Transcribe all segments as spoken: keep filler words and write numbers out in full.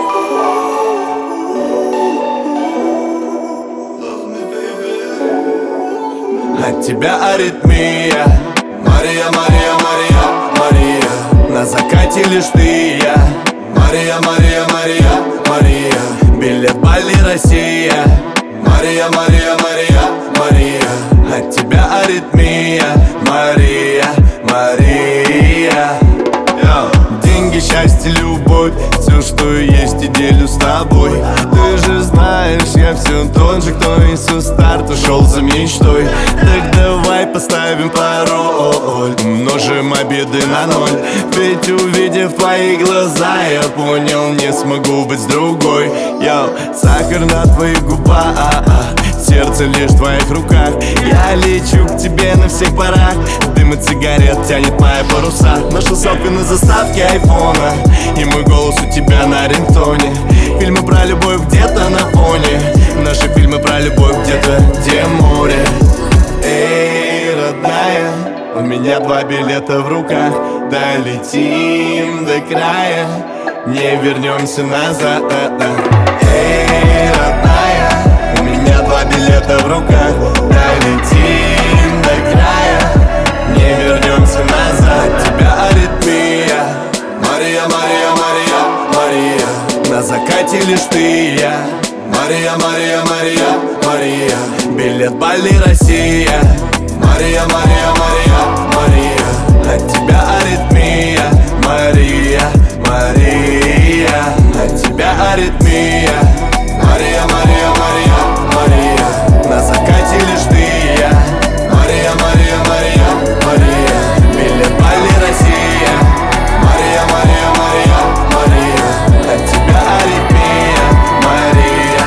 От тебя аритмия. Мария, Мария, Мария, Мария. На закате лишь ты и я. Мария, Мария, Мария, Мария. Билет Бали, Россия. Мария, Мария, Мария, Мария. От тебя аритмия. Мария, Мария. Деньги, счастье, любовь, все, что есть, и делю с тобой. Ты же знаешь, я все тот же, кто и со старта шел за мечтой. Так давай поставим пароль, умножим обиды на ноль. Ведь увидев твои глаза, я понял, не смогу быть с другой. Йоу, сахар на твоих губах, сердце лишь в твоих руках. Я лечу к тебе на всех парах. Дым от сигарет тянет мои паруса. Нашел селфи на заставке айфона, и мой голос у тебя на рингтоне. Фильмы про любовь где-то на фоне. Наши фильмы про любовь где-то, где море. Эй, родная, у меня два билета в руках. Долетим до края, не вернемся назад. Эй, родная, у меня два билета в руках. Долетим до края, не вернемся назад. Тебя аритмия. Мария, Мария, Мария, Мария. На закате лишь ты и я. Мария, Мария, Мария, Мария. Билет Бали, Россия. Мария, Мария, Мария, Мария. От тебя аритмия. Мария, Мария. От тебя аритмия. Мария, Мария, Мария, Мария. На закате лишь ты и я. Мария, Мария, Мария, Мария. Билет Бали, Россия. Мария, Мария, Мария, Мария. От тебя аритмия. Мария,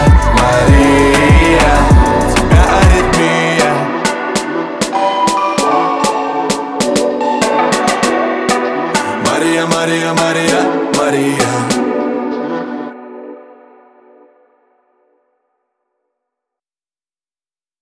Мария. От тебя аритмия. Мария, Мария, Мария, Мария.